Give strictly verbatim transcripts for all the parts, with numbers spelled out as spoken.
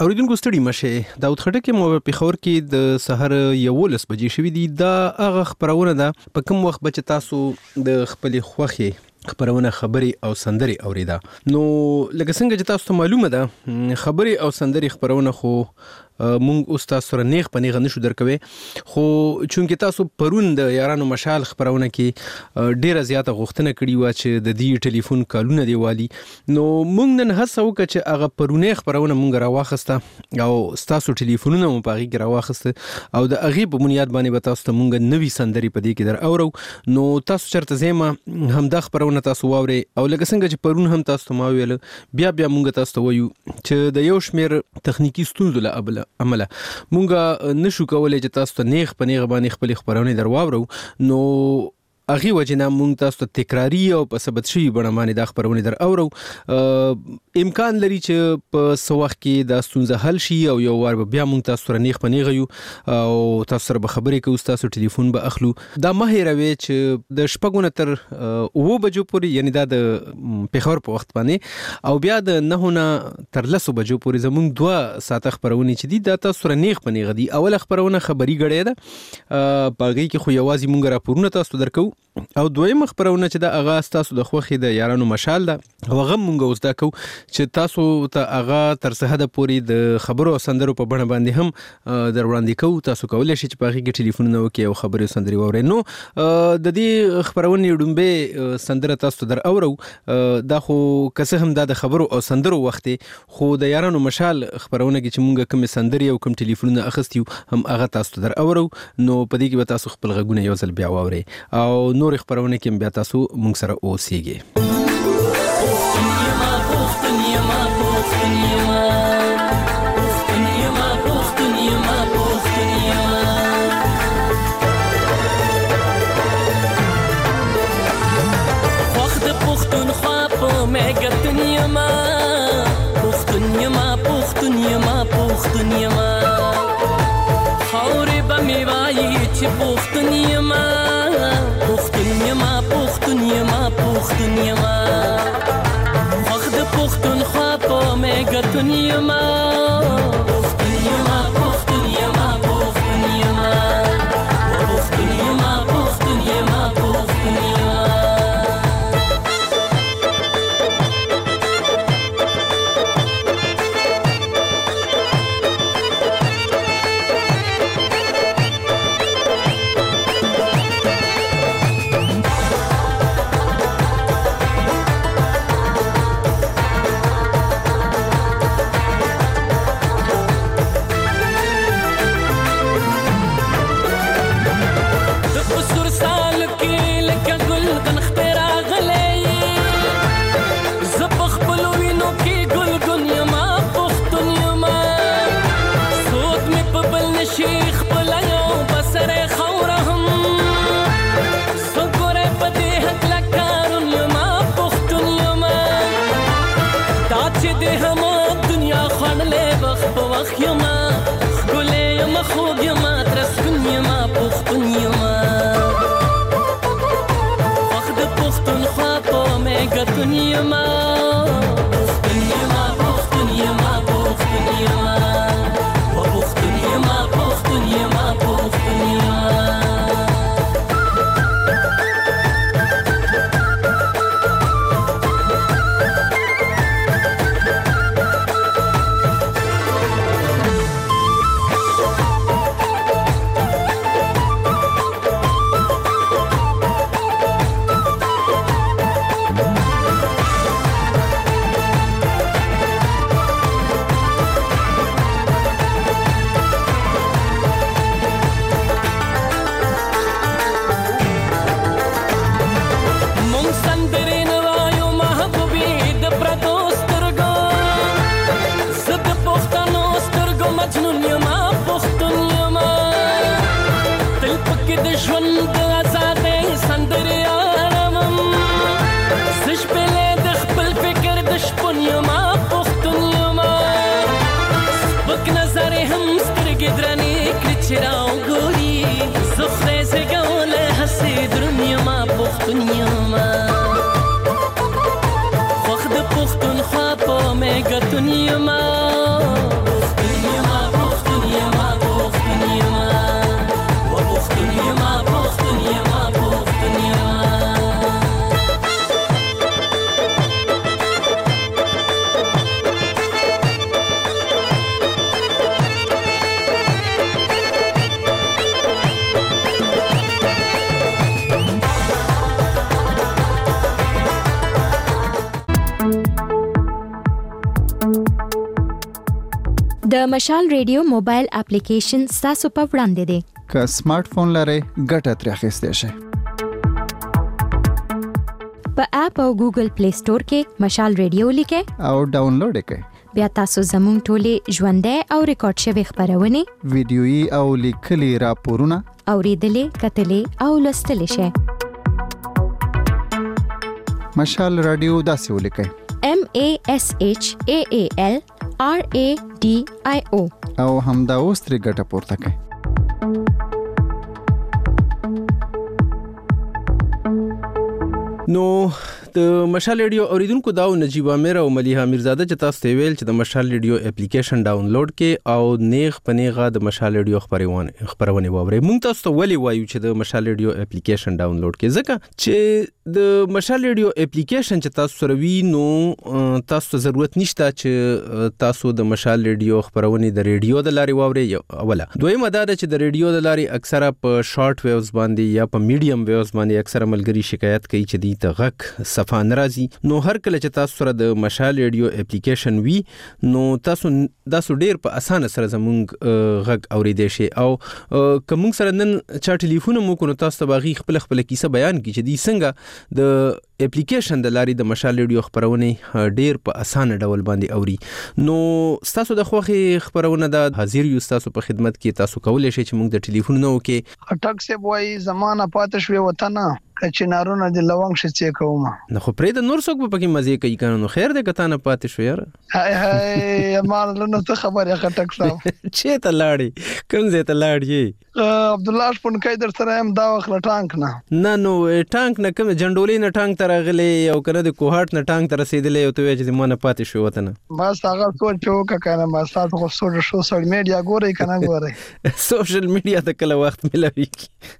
اوریدونکو ستړي مشه داود خټک مو په خبر کې د سحر یولس بجې شوې دي دا هغه خبرونه ده په کوم وخت بچ تاسو د خپل خوخي خبرونه خبري او سندري اوریدا نو لکه څنګه چې تاسو ته معلومه ده خبري او سندري خبرونه خو مونږ اوس تاسو سره نیغ په نیغ نشو درکوي خو چونکې تاسو پرون د یارانو مشال خبرونه کې ډیره زیاته غوښتنه کړې و چې د دې ټلیفون کالونه دی والی نو مونږ نن هڅه وکړه چې هغه پرونه خبرونه مونږ راواخسته او تاسو ټلیفونونه مو پاغي کې راواخسته او د هغه په بنیاد باندې به تاسو ته مونږ نوې سندري په دې کې در اورو نو تاسو چرته زما هم د خبرونه تاسو واوري او لکه څنګه چې پرون هم تاسو ته ما ویل بیا بیا مونږ تاسو ته وایو چې د یو شمیر تخنیکی ستونزو له ابله عمله مونږه نشو کولای چې تاسو ته نیغ په نیغ باندې خپل خبرونه درواورو نو اغي وجنه مونږ تاسو ته تکراری او په ثبت شي بڼه باندې د خبرونه در اورو امکان لري چې په سوخ کې د ستونزه حل شي او یو وار بیا مونږ تاسو سره نیغ په نیغ یو او تاسو سره به خبرې کوو تاسو ټلیفون به اخلو دا مهیروي چې د شپږونه تر او بجو پورې یعنی دا د پیښور په وخت باندې او بیا د نهونه تر لسو بجو پورې زمونږ دوه ساعت خبرونه چې دي دا تاسو سره نیغ په نیغ دي اول خبرونه خبري غړې ده باغی کې خو یوازې مونږ راپورونه تاسو درکو او دویم خبرونه چې د اغاز تاسو د خوخي د یارانو مشال ده هغه مونږ اوس دا کو چې تاسو ته اغا تر څه د پوری د خبرو او سندرو په بڼه باندې هم در وړاندې کو تاسو کولای شئ چې په هغه کې ټلیفون وکړئ او خبرې سندري وورئ نو د دې خبرونه ډومبه سندره تاسو در اورو دا خو کسه هم د خبرو او سندرو وخت خو د یارانو مشال خبرونه کې چې مونږ کوم سندري او کوم ټلیفونونه اخستیو هم هغه تاسو در اورو نو په دې کې به تاسو خپل غږونه یو ځل بیا واورئ او نور خبرونه کې بیا تاسو مونږ سره اوسئ دنیا ما دنیا ما دنیا ما دنیا ما دنیا ما دنیا ما دنیا دنیا ما دنیا ما دنیا ما دنیا ما دنیا ما دنیا ما دنیا دنیا ما د مشال ریډیو موبایل اپلیکیشن تاسو په وړاندې دی. که سمارټ فون لرئ ګټه ترې اخیستی شئ. په اپ او ګوګل پلی سٹور کې مشال ریډیو لیکئ او ډاونلوډ یې کړئ. بیا تاسو زموږ ټولې ژوندۍ او ریکارډ شوي خپرونې، ویډیويي او لیکلي راپورونه اوریدلې، کتلې او لوستلې شئ. مشال رادیو داسې ولیکئ: M A S H A A L R A D I O او همدا اوس ترې ګټه پورته کړئ. نو د مشال ریډیو اوریدونکو داو نجیب امیر او ملیحه میرزاده چې تاسو ته ویل چې د مشال ریډیو اپلیکیشن ډاونلوډ کې او نیغ پنیغه د مشال ریډیو خبرونه خبرونه ووري. مونږ تاسو ته ولې وایو چې د مشال ریډیو اپلیکیشن ډاونلوډ کې؟ ځکه چې د مشال ریډیو اپلیکیشن چې تاسو سره وی نو تاسو ته ضرورت نشته چې تاسو د مشال ریډیو خبرونه د ریډیو د لارې ووري. اوله دویمه دا چې د ریډیو د لارې اکثره په شارټ ویوز باندې یا په میډیم ویوز باندې اکثره ملګری شکایت کوي چې دی ته غک صفه ناراضي. نو هر کله چې تاسو سره د مشال ریډیو اپلیکیشن وی نو تاسو تاسو ډیر په اسانه سره زموږ غک اوریدئ شئ او کوم سره نن چا ټلیفون مو کو نو تاسو ته باغی خپل خپل کیسه بیان کی چې دی څنګه د اپلیکیشن د لارې د مشال ریډیو خبرونه ډیر په اسانه ډول باندې اوري. نو تاسو د خوخي خبرونه د حاضر یو تاسو په خدمت کې تاسو کولای شئ چې موږ د ټلیفون نو کې اٹک سے وای زمانہ پاتې شوی وطن چې نارونه د لونګ شې کوم نه خو پرې د نور څوک په کې مزه کوي کنه. نو خیر دې کته نه پاتې شو یار. هاي هاي مان له څه خبره اٹک صاحب چې ته لاړې کوم ځای ته لاړې؟ عبد الله شپون کای در سره هم دا وخت ټانک نه نه نو ټانک نه کوم جنډولې نه ټانک تر غلې او کنه د کوهات نه ټانک تر رسیدلې او ته چې زمونه پاتې شو وته نه بس هغه سوچ وکړه کنه ما تاسو خو سوشل میډیا ګورئ کنه ګورئ سوشل میډیا ته کله وخت ملوي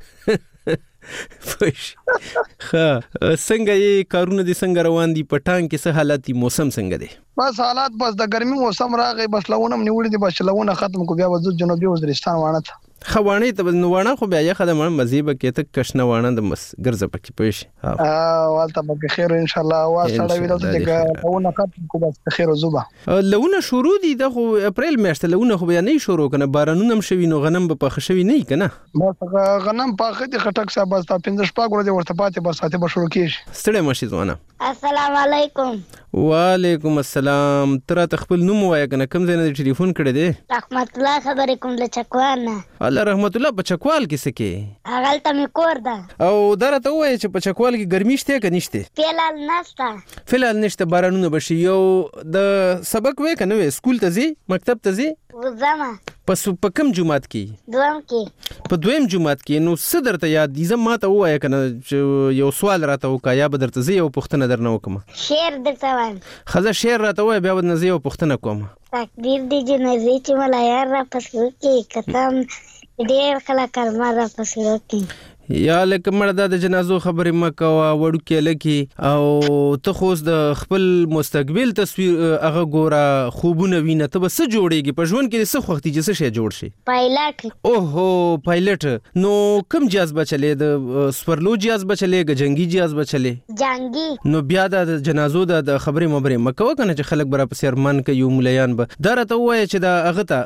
فش ها څنګه یې کارونه دي څنګه روان دي پټان کې څه حالات دي موسم څنګه دي؟ بس حالات بس د ګرمي موسم راغی بس لونه نیولې دي بس لونه ختم کو بیا وځو جنوبي وزیرستان وانه ته خوانه ته نو وانه خو بیا یې خدمه مزيبه کې ته کښنه وانه د مس ګرځه پکې پېښ ها والته به خیر ان شاء الله وا سره ویل ته لونه ختم کو بس خیر زوبه لونه شروع دي د خو اپریل میاشت لونه خو بیا نه شروع کنه بارانونه هم شوي نو غنم به پخ شوي نه کنه بس غنم پاخه دي خټک صاحب بس پنځه شپږ ورځې ورته پاتې بس ساته به شروع کیږي. ستړي مشي ځوانه. السلام علیکم. وعلیکم السلام. تر ته خپل نوم وای کنه کوم ځای نه ټلیفون کړی دی؟ رحمت الله خبرې کوم له چکوال نه. الله رحمت الله په چکوال کې څه کې؟ هغلته مې کور ده. او درته وای چې په چکوال کې ګرمي شته که نشته؟ فعلال نشته. فعلال نشته بارانونه بشي. یو د سبق وای کنه وای سکول ته ځي مکتب ته ځي؟ وزما. پس په کوم جمعات کې؟ دویم کې. په دویم جمعات کې. نو څه درته یاد دي؟ زه ماته وای کنه یو سوال راته وکا یا به درته زه یو پوښتنه درنه وکم. شعر درته وایم. خزه شعر راته وای بیا به نه زه یو پوښتنه کوم. تقدیر دی جنازې چې ملا یار را پسې کې کتم ډېر خلک کلمه را پسې وکړي. یا لکه مړه دا د جنازو خبرې مه کوه وړوکې لکې او ته خو اوس د خپل مستقبل تصویر هغه ګوره خوبونه وینه ته به څه جوړېږي په ژوند کې څه خوښ دي چې څه شی جوړ شي؟ پایلټ. اوهو پایلټ. نو کوم جهاز به چلې د سپرلو جهاز به چلې که جنګي جهاز به چلې؟ جنګي. نو بیا د جنازو د خبرې مبرې مه کوه کنه چې خلک به راپسې ارمان کوي ملیان به دا راته ووایه چې دا هغه ته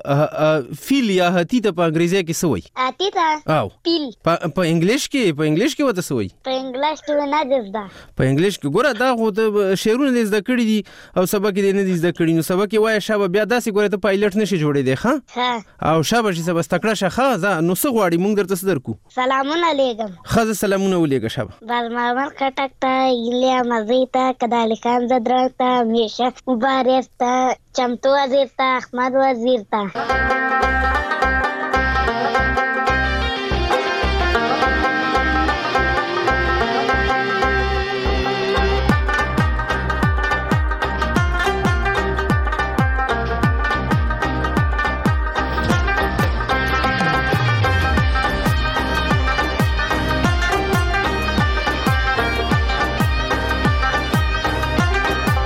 فیل یا هاتي ته په انګریزي کې څه وایي؟ هاتي ته او پیل. په انګلیش کې په انګلیش کې وته سوي په انګلیش کې نه زده په انګلیش کې ګوره دا خو د شعرونه دې زده کړی دي او سبق دې نه دي زده کړی نو سبق یې وای شابه بیا داسې ګوره ته پایلټ نشي جوړې دی ښه او شابه شي سبا ستکړه شخه ځه نو څه غواړي مونږ درته څه درکو؟ سلامونه علیکم. خزه سلامونه ولیکه شابه. بل مامل کټک ته ایلیا مزیتا کدالکان زدرتا همیشه مبارک ته چمتو وزیر ته احمد وزیر ته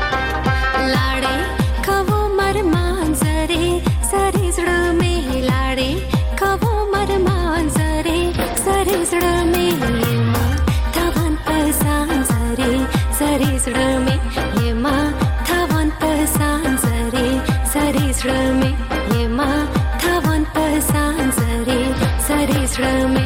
लाड़े कवो मर मांजरे सरे जड़ में लाड़े زړه مې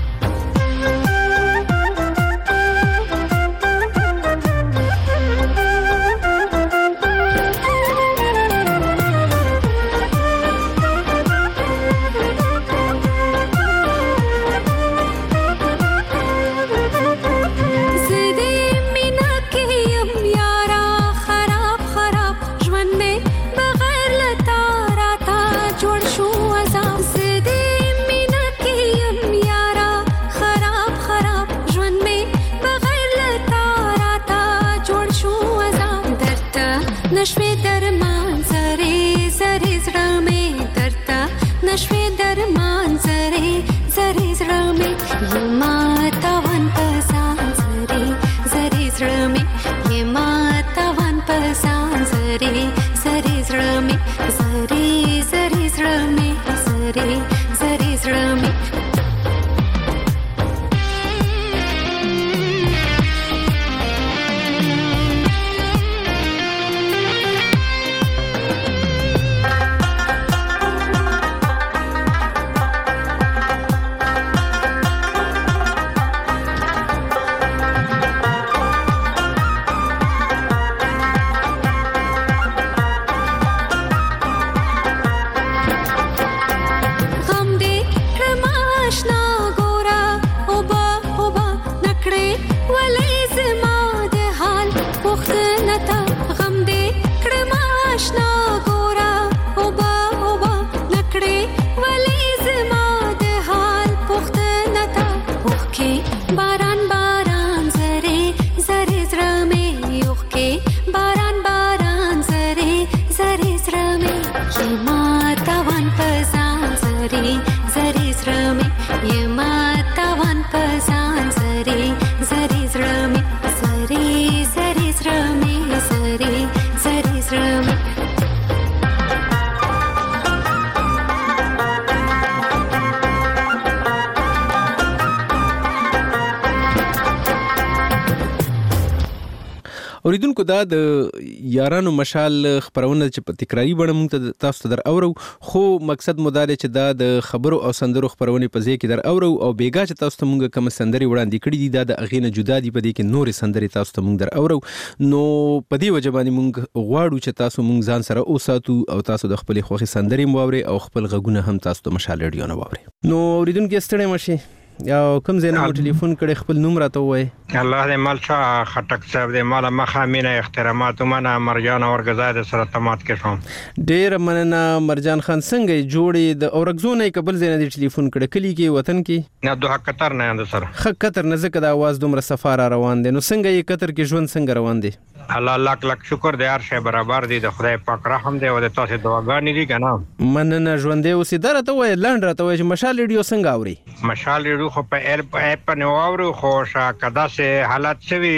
اوریدونکو دا د یارانو مشال خبرونه چې په تکراری بڼه مونږ ته تاسو ته در اورو خو مقصد مو دا دی چې دا د خبرو او سندرو خبرونه په ځای کې در اورو او بیګا چې تاسو ته مونږ کوم سندري وړاندې کړې دي دا د اغینه جدا دي په دې کې نور سندري تاسو ته مونږ در اورو نو په دې وجه باندې مونږ غواړو چې تاسو مونږ ځان سره اوساتو او تاسو د خپل خوخي سندري مواوري او خپل غږونه هم تاسو ته مشال ریډیو نه واوري نو اوریدونکو ستړي مشي یا کوم ځای نه ټلیفون کړي خپل نوم راته وای الله دې مال شاه خټک صاحب دې مال مخه مینه احترامات منه مرجان اورګزاد سره تمات کې شوم ډیر مننه مرجان خان څنګه جوړې د اورګزونه قبل ځای نه ټلیفون کړي کلی کې وطن کې نه دوه قطر نه اند سره خ قطر نه زکه د आवाज دومره سفر روان دي نو څنګه یې قطر کې ژوند څنګه روان دي الله لاک لاک شکر دې هر شی برابر دي د خدای پاک رحم دی او د تاسو دعاګانې دي کنه مننه ژوند دې اوسې درته وای لاند راته وای چې مشال ریډیو څنګه اوري مشال ریډیو خو په اپ اپ نه اورو خو شاکدا سه حالت شوی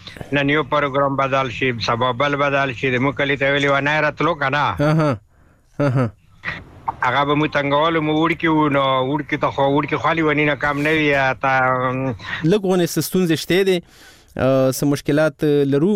نن یو پروګرام بدل شي سبب بدل شي د مکلی ته ویلی و نه راتلو کنه اها اها هغه به مو څنګهول مو وړکی نو وړکی ته خو وړکی خالی ونی نه کم نه وي تا لګونه ستونزې شته دي سم مشکلات لرو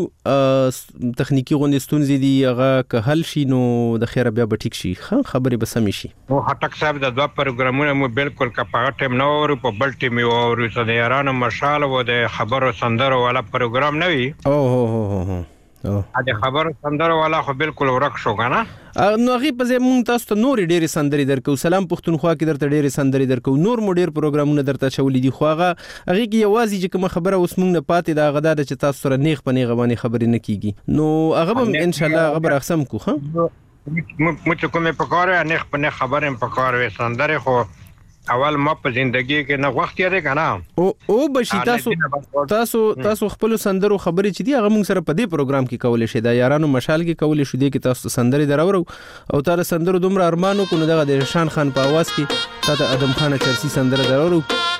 تخنیکی غونډې ستونزې دي هغه که حل شي نو د خیره بیا به ټیک شي خبرې به سمې شي او هټک صاحب د دوه پروګرامونه مو بالکل کپاغه ټیم نو ورو په بل ټیم یو ورو څه د یارانو مشال و د خبرو سندرو والا پروګرام نه وي او هو هو هو ا د خبر سندرو والا خو بالکل ورک شو کنه نو غي په زمون تاسو ته نور ډېری سندري درکو سلام پښتونخوا کې درته ډېری سندري درکو نور مو ډېر پروګرامونه درته چولې دي خو هغه هغه کې یوازې چې کوم خبره اوس مونږ نه پاتې دا غدا چې تاسو سره نیغ پنی غوانی خبرې نه کیږي نو هغه به ان شاء الله خبر اقسم کو ها مو ته کومه پکاره نیغ پنی خبرم پکاره سندري خو اول ما په ژوندۍ کې نه وخت یې کنه او او بشي تاسو تاسو تاسو خپل سندرو خبرې چې دی هغه موږ سره په دې پروګرام کې کولې شي دا یارانو مشال کې کولې شو دی کې تاسو سندري دراورو او تاسو سندرو دومره ارمانو کو نو دغه د شان خان په आवाज کې تاسو ادم خان چرسی سندره دراورو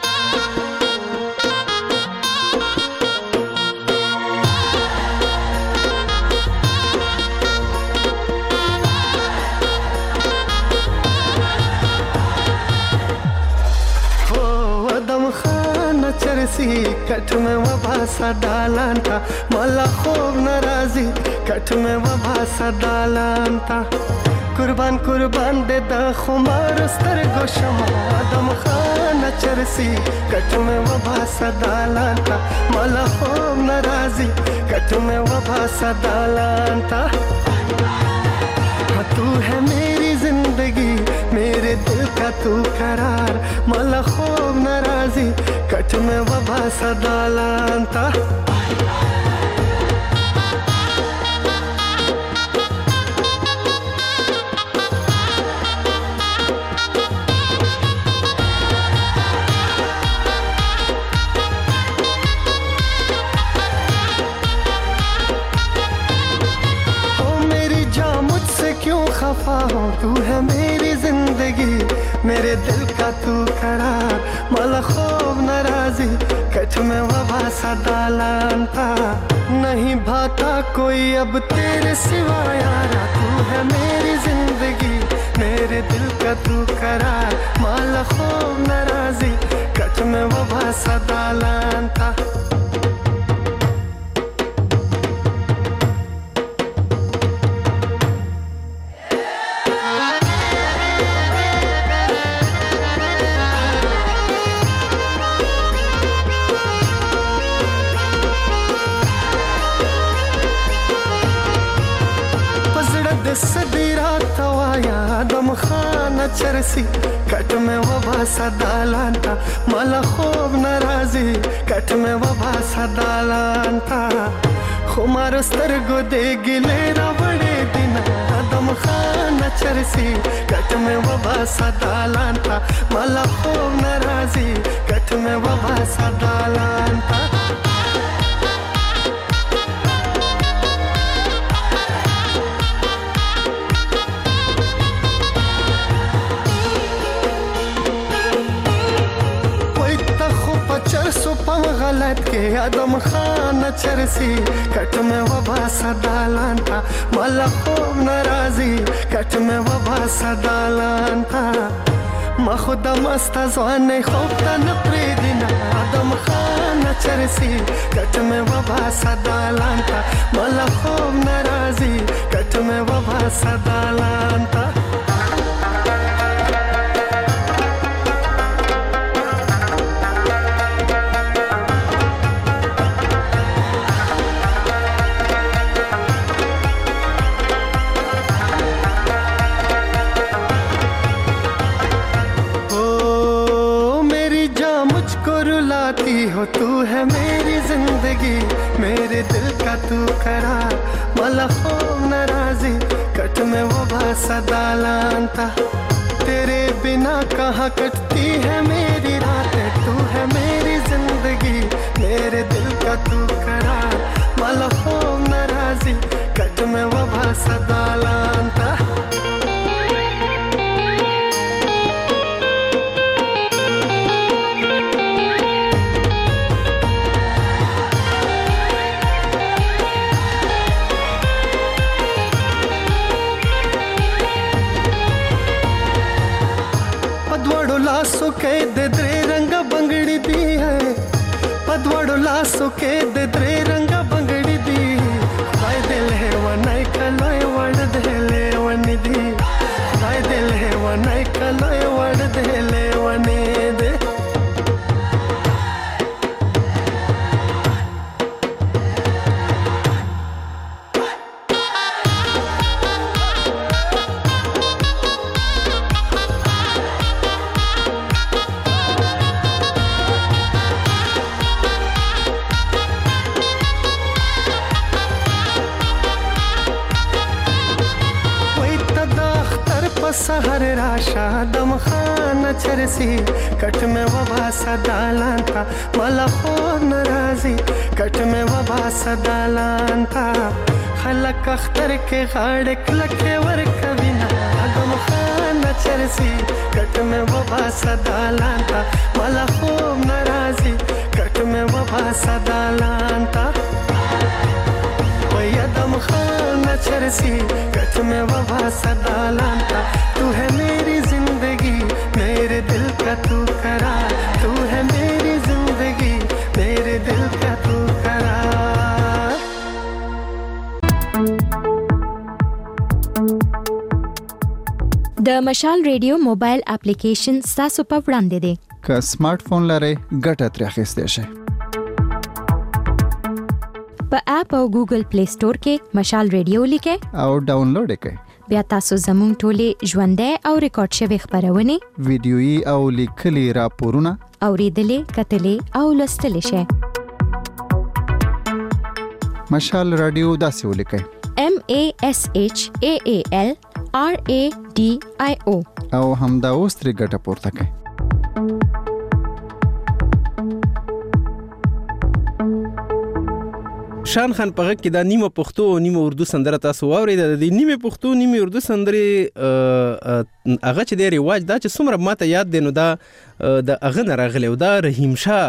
چرسی کټ مې وباسا دالان تا ملا خوب ناراضي کټ مې وباسا دالان تا कुर्बान कुर्बान दे द खुमार स्तरगो शमा दम खाना चरसी कट में वबा सदालांता मला खूब नाराजी कट में वबा सदालांता तू है मेरी जिंदगी मेरे दिल का तू करार मला खूब नाराजी कट में वबा सदालांता खफा हो तू है मेरी जिंदगी मेरे दिल का तू करार मला खूब नाराजी कट में वबा सदालांता नहीं भाता कोई अब तेरे सिवा यारा तू है मेरी जिंदगी मेरे दिल का तू करार मला खूब नाराजी कट में वबा सदालांता सदी रात वाया दम खाना चरसी कट में वबा सदालांता मला खूब नाराजी कट में वबा सदालांता खुमार स्तरगो दे गिले बड़े दिन दम खाना चरसी कट में वबा सदालांता मला खूब नाराजी कट में वबा सदालांता गलत के आदम खाना चरसी कट में वबा सदालांता मला खूब नाराजी कट में वबा सदालांता मा खुदा मस्ता जवाने खूब तन प्रीदिना आदम खाना चरसी कट में वबा सदालांता मला खूब नाराजी कट में वबा सदालांता हो तू है मेरी जिंदगी मेरे दिल का तू करार मला खूब नाराजी कट में वबा सदालांता तेरे बिना कहाँ कटती है मेरी रातें तू है मेरी जिंदगी मेरे दिल का तू करार मला खूब नाराजी कट में वबा सदालांता लासो के दे द्रे रंग बंगड़ी दी है पदवड़ो लासो के दे द्रे रंग बंगड़ी दी भाई दिल है वनाई कलोय वड़ दे ले वनी दी भाई दिल है वनाई कलोय वड़ दे ले वनी दे सहर राशा दम खाना चरसी कट में वबा सदालांता मला खूब नाराजी कट में वबा सदालांता खलक अख्तर के गाड़े क्लके वर कविना दम खाना चरसी कट में वबा सदालांता मला खूब नाराजी कट में वबा सदालांता दम खाना चरसी कट में वबा सदालांता तू है मेरी जिंदगी मेरे दिल का तू करार तू है मेरी जिंदगी मेरे दिल का तू करार د مشال ریډیو موبایل اپلیکیشن تاسو په وړاندې دی. که سمارټ فون لرئ ګټه ترې اخیستی شئ. په اپ او ګوګل پلی سٹور کې مشال ریډیو لیکئ او ډاونلوډ یې کړئ. بیا تاسو زموږ ټولې ژوندۍ او ریکارډ شوي خبرونه، ویډیويي او لیکلي راپورونه اوریدلې، کتلې او لوستلې شئ. مشال رادیو داسې ولیکئ: M A S H A A L R A D I O او همدا اوس ترې ګټه پورته کړئ. شان خان په غږ کې دا نیمه پښتو او نیمه اردو سندره تاسو واورئ. د دې نیمه پښتو نیمه اردو سندرې هغه چې دی رواج دا چې څومره ماته یاد دی نو دا د هغه نه راغلی او دا رحیم شاه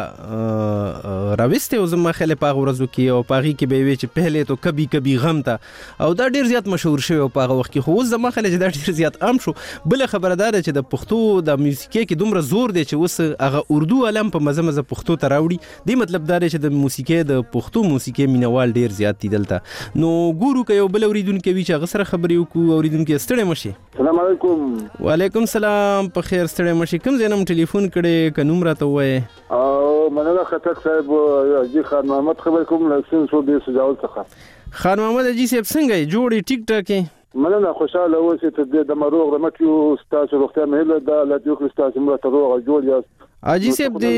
راوستی او زما خیال په هغه ورځو کې او په هغې کې به یې وی چې پهلې تو کبي کبي غم ته او دا ډېر زیات مشهور شوی او په هغه وخت کې. خو اوس زما خیال چې دا ډېر زیات عام شو. بله خبره دا ده چې د پښتو د موسیقۍ کې دومره زور دی چې اوس هغه اردو عالم په مزه مزه پښتو ته راوړي. دې مطلب دا دی چې د موسیقۍ د پښتو موسیقۍ مینوال ډېر زیات دي دلته. نو ګورو که یو بل اورېدونکی وي چې هغه سره خبرې وکړو. اورېدونکی ستړی مه شي. سلام علیکم. وعلیکم سلام. په خیر ستړی مه شي. کوم ځای نه م ټلیفون کړی که نوم راته ووایې؟ او مننه خټک صاحب، حاجي خان محمد خبرې کوم له سین سو دې سجاول څخه. خان محمد حاجي صاحب څنګه یې؟ جوړ یې؟ ټیک ټاک یې؟ مننه خوشحاله اوسئ. ته د مروغ رمټ یو ستاسو روغتیا مې هیله ده الله دې وکړي ستاسو مړه ته روغ او جوړ یاست. حاجي صاحب دې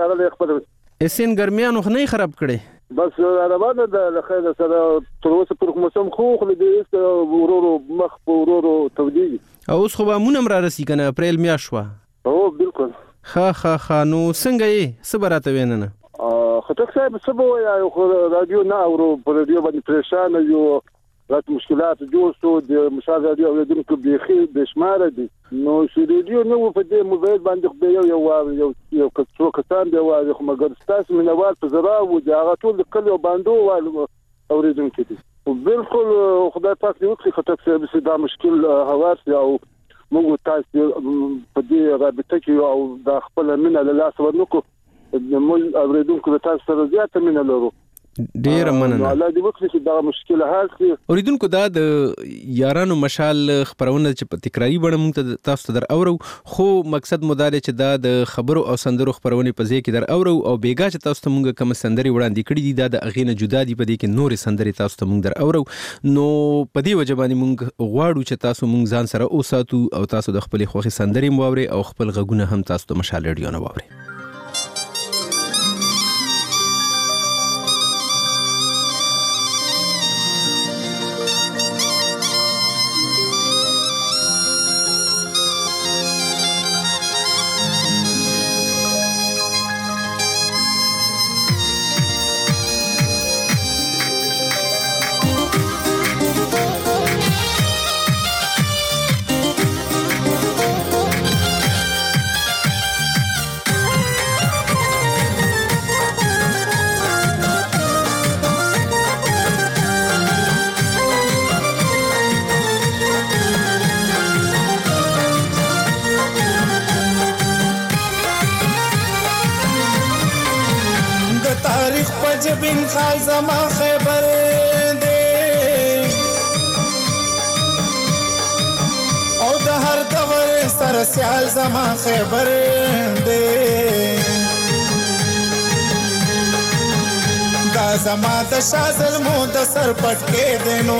اسین ګرمیانو خو نه یې خراب کړی؟ بس روانه ده له خیر سره تر اوسه پورې موسم خو خو دې ورورو مخ په ورورو تودېږي. او اوس خو به مونږ هم را رسي که نه؟ اپریل میاشت شوه. هو بالکل. ښه ښه ښه. نو څنګه یې؟ څه به راته وایې نن؟ خټک صاحب څه به ووایو، خو راډیو نه اورو، په راډیو باندې پریشانه یو، راته مشکلات جوړ شو. د مشال راډیو اورېدونکو بیخي بې شماره دي. نو چې راډیو نه و په دې موبایل باندې خو یو یو یو یو څو کسان دی واوري، خو مګر ستاسو مینوال په زرا و د هغه ټول د کلي او بانډو اورېدونکي دي. بالکل خدای پاک دې وکړي خټک صاحب چې دا مشکل هوار شي او موږ تاسو په دې رابطه کې او د خپل مینه له لاسه ورنکړو. موږ اورېدونکو له تاسو سره زیاته مینه لرو. ډیره مننه. الله دې وکړي چې دا مشکل حل شي. اوریدونکو دا د یارانو مشال خبرونه چې په تکراری بڼه موږ ته تاسو ته در اورو، خو مقصد مو دا دی چې دا د خبرو او سندرو خبرونه په ځای کې در اورو او بیګا چې تاسو ته موږ کوم سندري وړاندې کړي دي دا د اغې نه جدا دي. په دې کې نورې سندري تاسو ته موږ در اورو. نو په دې وجه باندې موږ غواړو چې تاسو موږ ځان سره اوساتو او تاسو د خپل خوښي سندري واورئ او خپل غږونه هم تاسو ته مشال ریډیو نه واورئ. بن خال زما خیبر دے او د هر دور سر سیال زما خیبر دے دا زما د شازل مو د سر پټکې دینو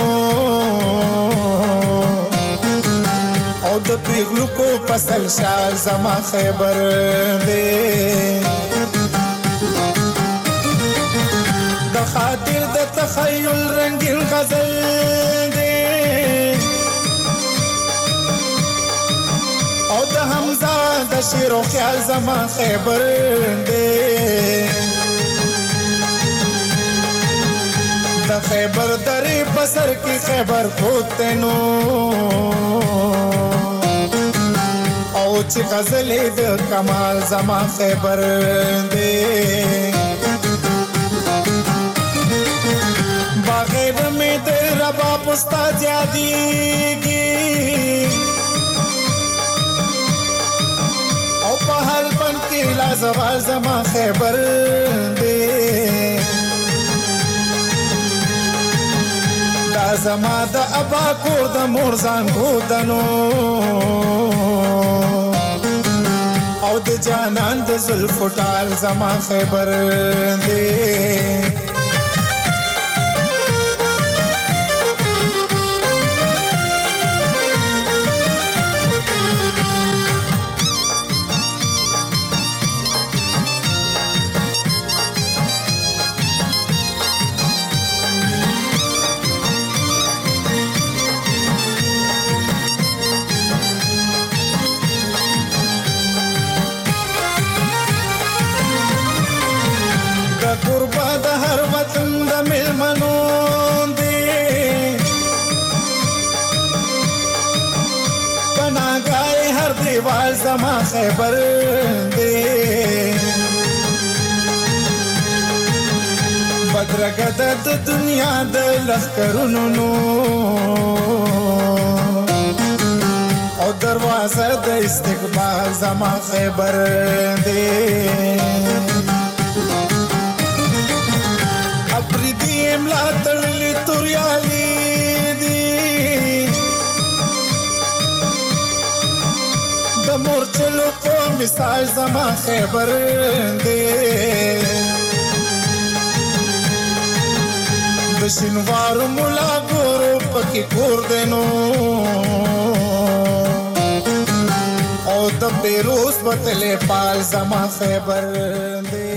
او د پیغلو کو پسل شال زما خیبر دے خاطر د تخیل رنگین غزل دے او د حمزه د شعر او خیال زما خیبر دے د خیبر درې پسر کی خیبر پوتنو او چې غزل د کمال زما خیبر دے باغیب میں تیرا باپ استاد یادیگی او پہل بن کی لازوال زمان خیبر دے دا زما د ابا کور د مور زانګو دنو او د جانان د زلفو ټال زما خیبر دی دیوال زما خیبر دی بدرګه د دنیا د لخرونو نو او دروازه د استقبال زما خیبر دی اپریدی املا تړلی توریالی مورچلو په مثال زما خیبر دی د شینوارو مولا ګورو پکې کور دی نو او د بیروس بتلې پال زما خیبر دی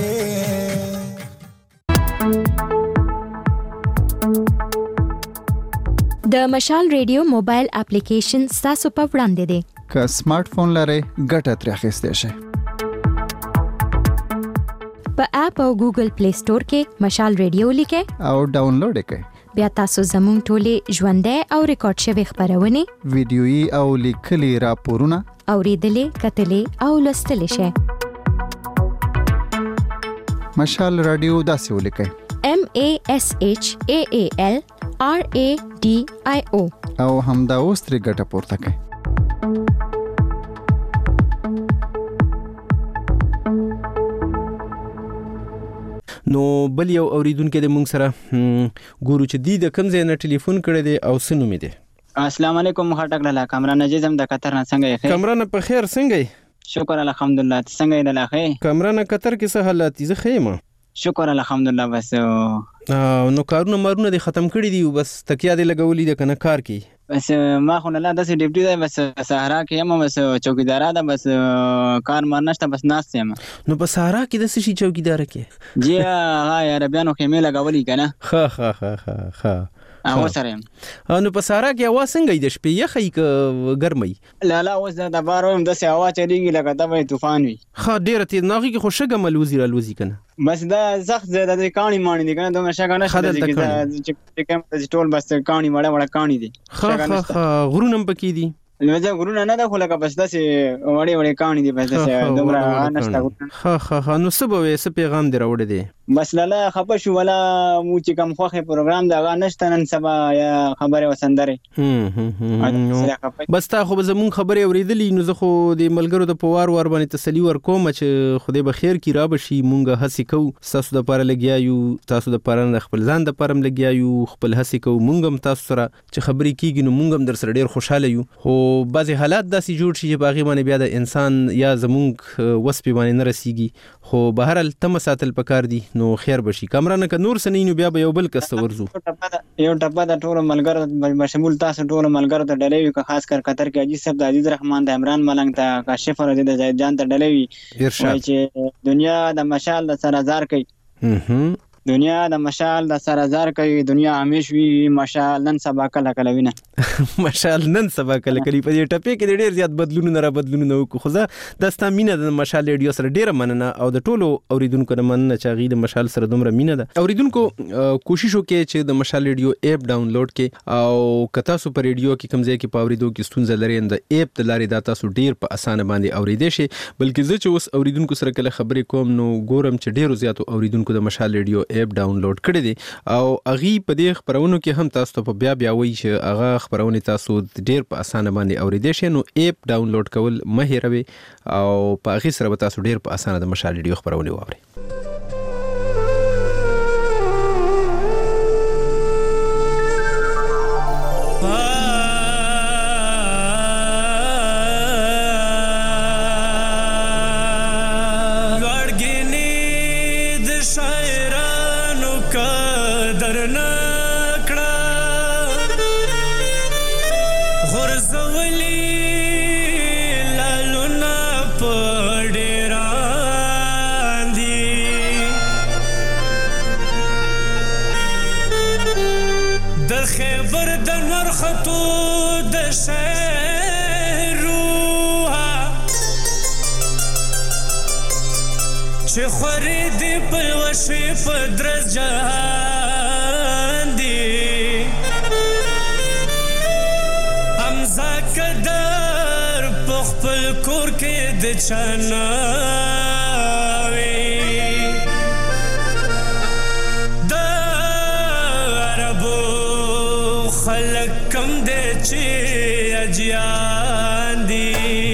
د مشال ریډیو موبایل اپلیکیشن ستاسو په وړاندې دی که سمارټ فون لرئ ګټه ترې اخیستی شئ په اپ او ګوګل پلی سٹور کې مشال ریډیو لیکئ او ډاونلوډ یې کړئ بیا تاسو زموږ ټولې ژوندۍ او ریکارډ شوې خپرونې ویډیويي او لیکلي راپورونه اوریدلې کتلې او لوستلې شئ مشال رادیو داسې ولیکئ M A S H A A L R A D I O او همدا اوس ترې ګټه پورته کړئ نو بل یو اوریدونکو د مونږ سره ګورو چې دی د کوم ځای نه ټلیفون کړی دی او څه نوم دی السلام علیکم خټک لاله کامران نجیزم د قطر نه څنګه یې کامران په خیر څنګه یې شکر الحمدلله څنګه یې دلخه کامران قطر کې څه حالات زه خیمه شکر الحمدلله بس نو کارونه مارونه دي ختم کړی دي بس تکیا دي لګولې د کنه کار کی بس ما خو نه لا داسې ډیپټي دی بس صحرا کې یم بس چوکیدار ده بس کار مار نشته بس ناست یم نو په صحرا کې د څه شي چوکیدار کې جی ها عربیانو خیمه لګولې کنه ها ها ها ها هغه سره یم نو په صحرا کې هوا څنګه د شپې یخې ک ګرمي لا لا اوس د بارو هم د سي هوا چلیږي لکه دا وي طوفان وي ها ډیره تیز ناغي کې خوشګه ملوزي را لوزي کنه بس دا سخت زیاده د کانی مانی دي کنه دوه شګه نه شته چې کوم ټول بس کانی وړه وړه کانی دي ها غرونم پکې دي لږه غرونه نه ده خو لکه بس داسې وړې وړې کانی دي بس داسې دومره نشته ها ها ها نو څه به وې څه پیغام دی راوړی دی بس لاله خپه شو ولا مو چې کوم خوخه پروګرام دا نشته نن سبا یا خبره وسندره بس تا خو زمون خبره اوریدلې نو زه خو د ملګرو د پوار ور باندې تسلی ور کوم چې خدای به خیر کی را بشي مونږه هڅه کوو تاسو د پاره لګیایو تاسو د پاره د خپل ځان د پاره لګیایو خپل هڅه کوو مونږم تاسو سره چې خبرې کیږي نو مونږم در سره ډیر خوشاله یو خو بعضی حالات داسې جوړ شي چې باغی باندې بیا د انسان یا زمونږ وسپې باندې نه رسیږي خو بهر التم ساتل پکار دي نو خیر بشي کامرانه ک نور سنینو بیا به یو بل کس ورزو یو ټپه د ټول ملګرو بشمول تاسو ټول ملګرو ته ډلېوي که خاص کر قطر کې عجیب صاحب د عزیز رحمان د عمران ملنګ ته کاشف ور دي د جان ته ډلېوي چې دنیا د مشال د سرازار کوي دنیا د مشال د سرازار کوي دنیا همیش وی مشال نن سبا کله کله وینه مشال نن سبا کله کله په دې ټپه کې ډېر زیات بدلونه را بدلونه نو خو ځه د ستامینه د مشال ریډیو سره ډېر مننه او د ټولو اوریدونکو نه مننه چې غي د مشال سره دومره مینه ده اوریدونکو کوشش وکړئ چې د مشال ریډیو اپ ډاونلوډ کړئ او کتا سو پر ریډیو کې کمزې کې پاوریدو کې ستونزه لري د اپ د لارې د تاسو ډېر په اسانه باندې اوریدې شي بلکې زه چې اوس اوریدونکو سره کله خبرې کوم نو ګورم چې ډېر زیات اوریدونکو د مشال ریډیو اپ ډاونلوډ کړی دي او اغي په دې خبرونو کې هم تاسو ته بیا بیا وایي چې اغه خبرونه تاسو ډېر په اسانه باندې اوریدې شي نو اپ ډاونلوډ کول مه هېروئ او په اغي سره به تاسو ډېر په اسانه د مشال ریډیو خبرونه واورئ نکړه غرزولی لالونه په ډیران دي د خیبر د نرختو د شهروها چې خورې دې پلوشې په درز جهان دي امزا قدر په خپل کور کې د چناوي د عربو خلک کم دې چې اجیان دي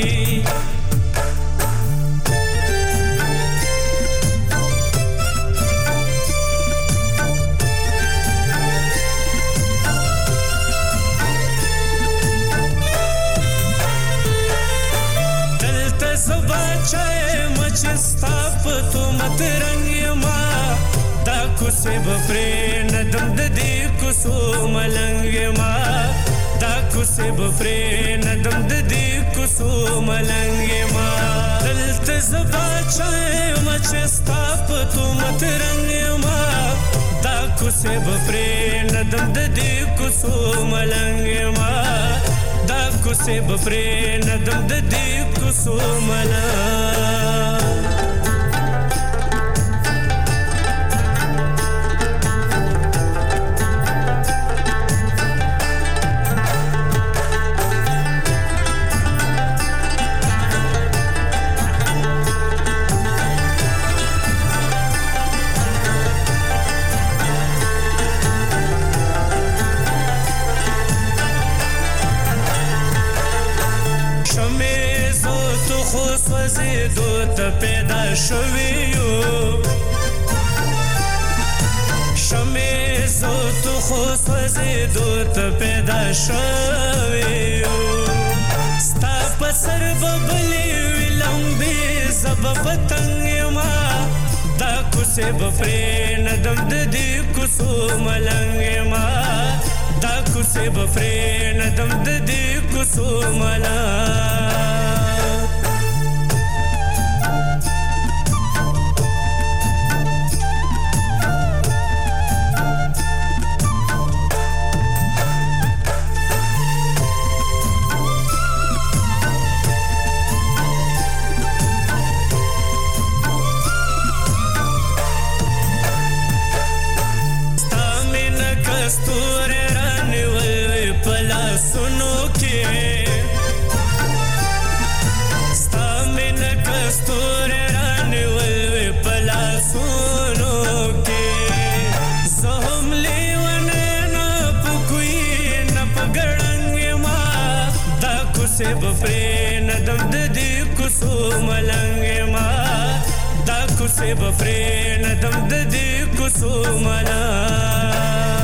چستا پتو مت رنگ ما دا کوسه بفرې ندم د دې کوسو ملنګ ما دا کوسه بفرې ندم د دې کوسو ملنګ ما دلته زبا چای ما چستا پتو مت رنگ ما دا کوسه بفرې ندم د دې کوسو ملنګ ما دا کوسه بفرې ندم د دې کوسو ملنګ سوځېدو ته پیدا شوي یو شمې زو تو خو سوځېدو ته پیدا شوي یو ستا په سر ببلې وي لمبې زه به پتنګ یما دا کوڅې به پرې ندم د دې کوڅو ملنګ یما دا کوڅې به پرې ندم د دې کوڅو ملنګ ستوري رانیول په لاسونو کې ستا مینه که ستوري رانیول په لاسونو کې زه هم لیونی نه په کوی نه په ګړنګ یما دا کوڅې به پرې ندم د دې کوڅو ملنګ یما دا کوڅې به پرې ندم د دې کوڅو ملنګ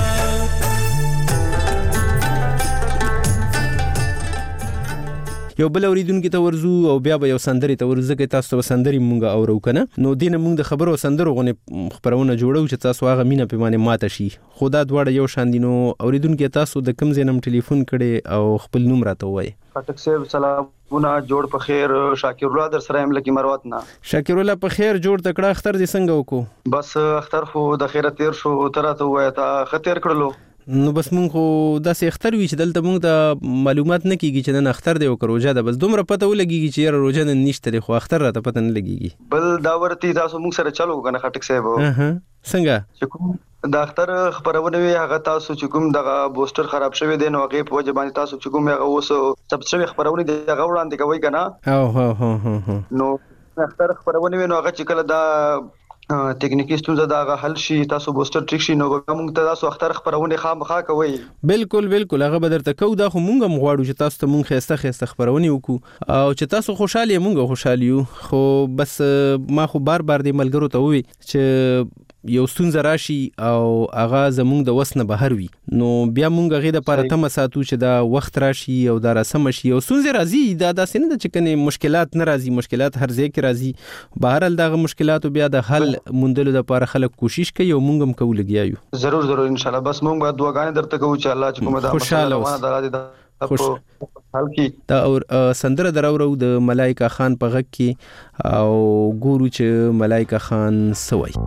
یو بل اوریدونکو ته ورزو او بیا به یو سندري ته ورزو کې تاسو ته سندري مونږ اورو کنه نو دینه مونږ د خبرو سندرو غونه خبرونه جوړو چې تاسو هغه مینه پیمانه ماته شي خدا دواړه یو شان دي نو اوریدونکو تاسو د کم زینم ټلیفون کړي او خپل نوم راته وایي خټک صاحب سلامونه جوړ په خیر شاکر الله در سره املکی مروت نه شاکر الله په خیر جوړ تکړه اختر دې څنګه وکړو بس اختر خو د خیره تیر شو تراته وای تا خطر کړلو نو بس مونږ خو داسې اختر وی چې دلته مونږ ته معلومات نه کیږي چې نن اختر دی او روزه ده بس دومره پته ولګیږي چې یاره روزه نن نشته خو اختر راته پته نه لګیږي بل دا ورته تاسو مونږ سره چالو کنه خټک صاحب اها څنګه چې کوم د اختر خبرونه وی هغه تاسو چې کوم دغه بوستر خراب شوی دی نو هغه په وجه باندې تاسو چې کوم هغه اوس سبسکرایب خبرونه دی هغه وړاندې کوي کنه او هو هو هو نو اختر خبرونه وی نو هغه چې کله دا ټیکنیکی ستونزه دا حل شي تاسو بوستر ټریک شي نو موږ ته تاسو اختر خبرونه خامخا کوي بالکل بالکل هغه بدرته کو دا خو موږ مغواړو چې تاسو ته موږ خسته خسته خبرونه وکړو او چې تاسو خوشاله موږ خوشاله یو خو بس ما خو بار بار دې ملګرو ته وی چې یو ستونزه راشي او هغه زمونږ د وس نه بهر وي نو بیا مونږ هغې دپاره تمه ساتو چې دا وخت راشي او دا راسمه شي او ستونزې راځي دا داسې نه ده چې کنې مشکلات نه راځي مشکلات هر ځای کې راځي بهرحال دغه مشکلاتو بیا د حل موندلو دپاره خلک کوشش کوي او مونږ هم کوو لګیا یو ضرور ضرور ان شاء الله بس مونږ به دعاګانې درته کوو چې الله چې کومه دا خوشاله اوسه خوش حال کی دا اور سندره دراورو د ملائکه خان په غږ کې او ګورو چې ملائکه خان سوي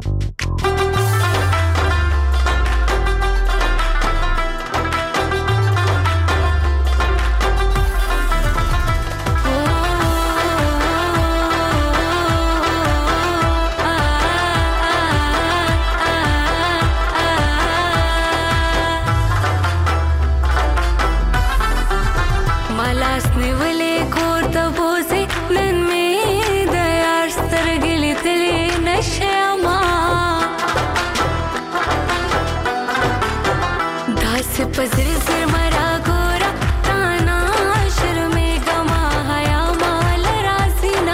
पजरे सिर मरा गोरा ताना शर्मे गमा हया माल रासीना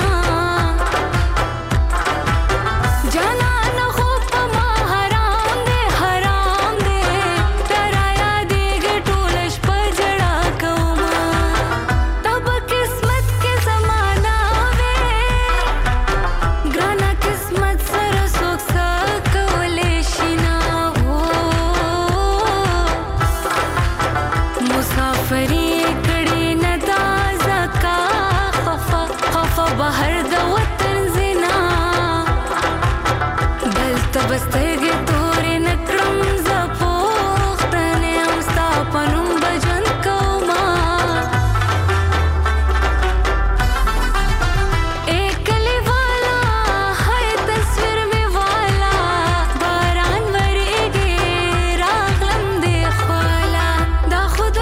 जाना न हो पमा हराम दे हराम दे डराया देगे टोलश पजड़ा कौमा तब किस्मत के जमाना वे ग्राना किस्मत सर सोख सकवले शिना मुसाफरी कड़ी न ताज़ा का खफा खफा बाहर द वतन ज़िना बल तबस्तगे तोरे न क्रम ज़पोख्तने हम स्थापनुम बजन कौमा एक कली वाला है तस्वीर में वाला बारान वरेगे रागलम दे ख्वाला दा खुद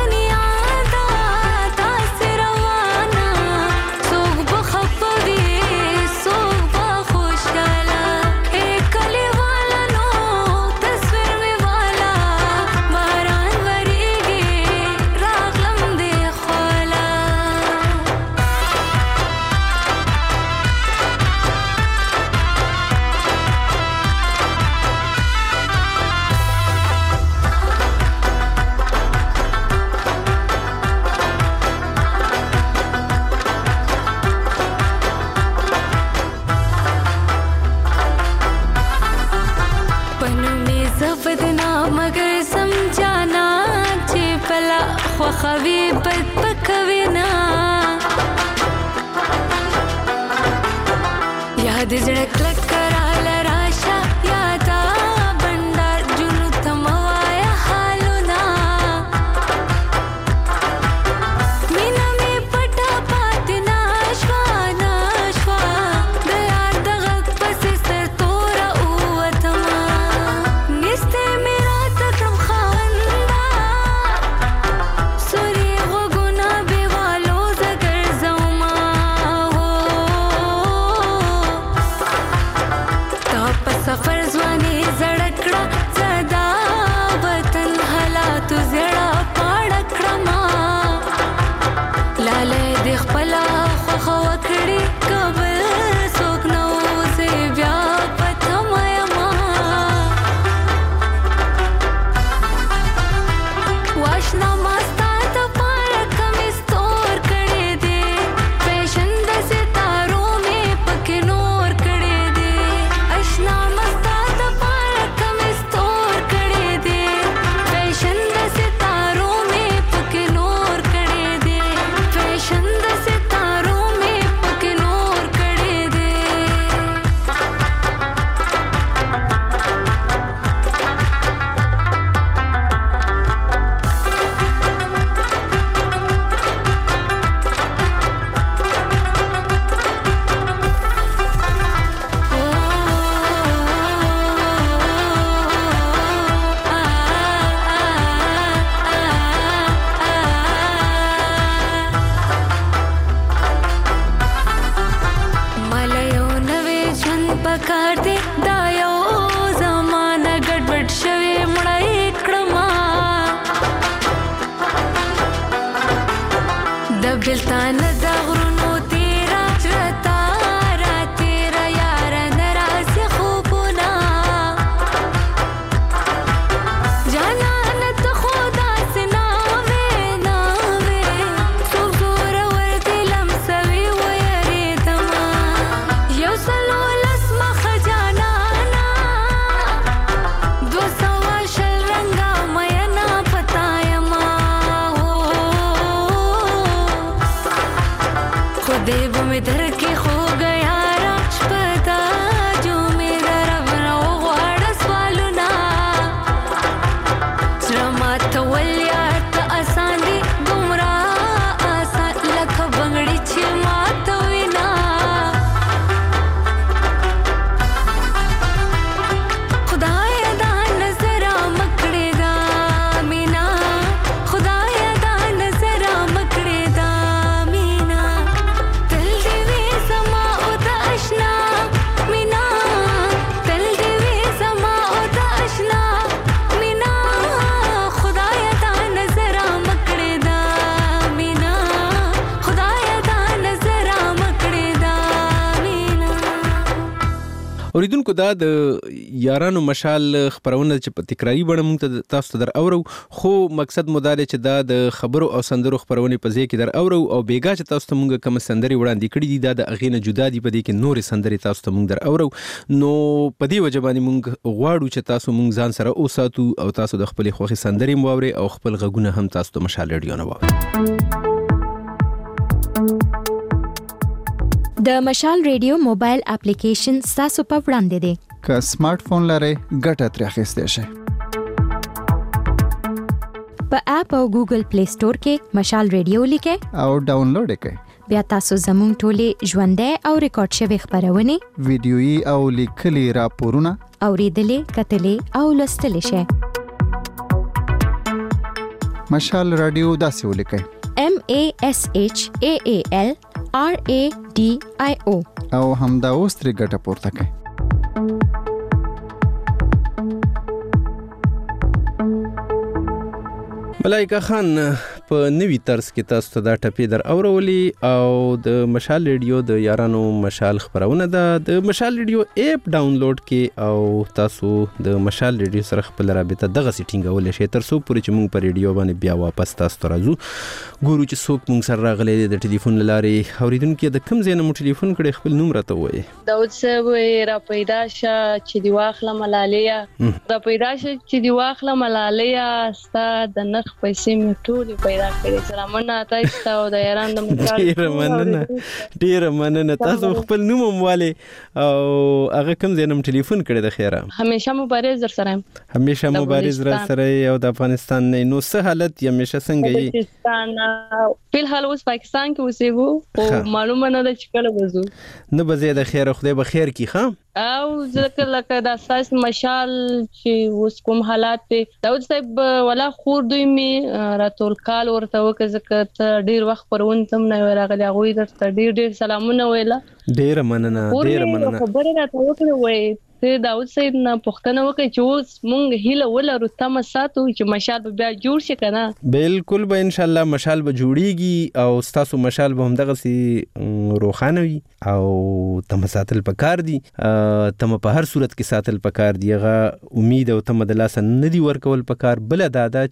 خوخوي بد پکوينا یاد زړه کلک کرال راشا یادا بندر جنو تموایا حالنا مینا می پټا پاتنا شوانا شوا د یار دغه پس سر تورا اوتما نسته میرا تکم خواندا सफर ځواني زړکړه زدا وطن حالات زړه پاړکړه ما لاله د خپل خو وکړي قبل څوک نو زه بیا پته ما واشنا مستا ته پاره کم استور کړي دي فیشن د ستارو می پکې نور کړي دي اشنا پکار دی دا یو زمانہ ګډوډ شوی مړی کړما د بلتان د غرونو تیرا چرتا را تیرا یار ناراض خوبونه اوریدونکو دا د یارانو مشال خبرونه چې په تکراری بڼه مونږ ته تاسو در اورو خو مقصد مو دا دی چې دا د خبرو او سندرو خبرونه په ځای کې در اورو او بیګا چې تاسو ته مونږ کوم سندري وړاندې کړې دي دا د اغینه جدا دي په دې کې نور سندري تاسو ته مونږ در اورو نو په دې وجه باندې مونږ غواړو چې تاسو مونږ ځان سره اوساتو او تاسو د خپل خوخي سندري مواوري او خپل غږونه هم تاسو ته مشال رادیو نه واوري. د مشال ریډیو موبایل اپلیکیشن تاسو په وړاندې دی. که سمارټ فون لرئ ګټه ترې اخیستی شئ. په اپ او ګوګل پلی سٹور کې مشال ریډیو لیکئ او ډاونلوډ یې کړئ. بیا تاسو زموږ ټولې ژوندۍ او ریکارډ شوي خبرونه ویډیويي او لیکلي راپورونه اوریدلې کتلې او لوستلې شئ. مشال رادیو داسې ولیکئ M A S H A A L R A D I O او همدا اوس ترې ګټه پورته کړئ. ملائکه خان په نوی طرز کې تاسو ته دا ټپې در اورولې او د مشال ریډیو د یارانو مشال خبرونه ده د مشال ریډیو اپ ډاونلوډ کې او تاسو د مشال ریډیو سره خپل رابطه دغه سیټینګول شي تر څو پورې چې مونږ په ریډیو باندې بیا واپس تاسو ته راځو ګورو چې څوک مونږ سره راغلي د ټلیفون لارې اوریدونکو د کوم ځای نه مو ټلیفون کړي خپل نوم راته وایي. داود صاحب را پیدا شه چې دی واخله ملالیا را پیدا شه چې دی واخله ملالیا ستا د نخ پیسې مې ټولې پیدا کړې. سلامونه تاسو ته او د ایران د مشال. ډیره مننه ډیره مننه تاسو خپل نوم هم والي او هغه کوم ځای نه ټلیفون کړی د خیره. همیشه مبارز در سره همیشه مبارز را سره او د افغانستان نه نو څه حالت یې همیشه څنګه یې؟ پاکستان په حال اوس پاکستان کې اوسېږو او معلومه نه ده چې کله وځو. نه به زه د خیره خدای به خیر کی ښه او ځکه لکه د اساس مشال چې اوس کوم حالات دي داود صاحب ولا خور دوی می راتول کال ورته وکړه ځکه ته ډیر وخت پرون تم نه راغلی هغه درته ډیر ډیر سلامونه ویله. ډیر مننه ډیر مننه. خبره راته وکړه وای ته داود صاحب نه پوښتنه وکړي چې اوس مونږ هیله ولرو تم ساتو چې مشال بیا جوړ شي کنه. بالکل به ان شاء الله مشال به جوړیږي او تاسو مشال به هم دغه سي روخانه وي او تم ساتل پکار دي تم په هر صورت کې ساتل پکار دی. هغه امید او تم د لاس نه دی ورکول پکار بل دادا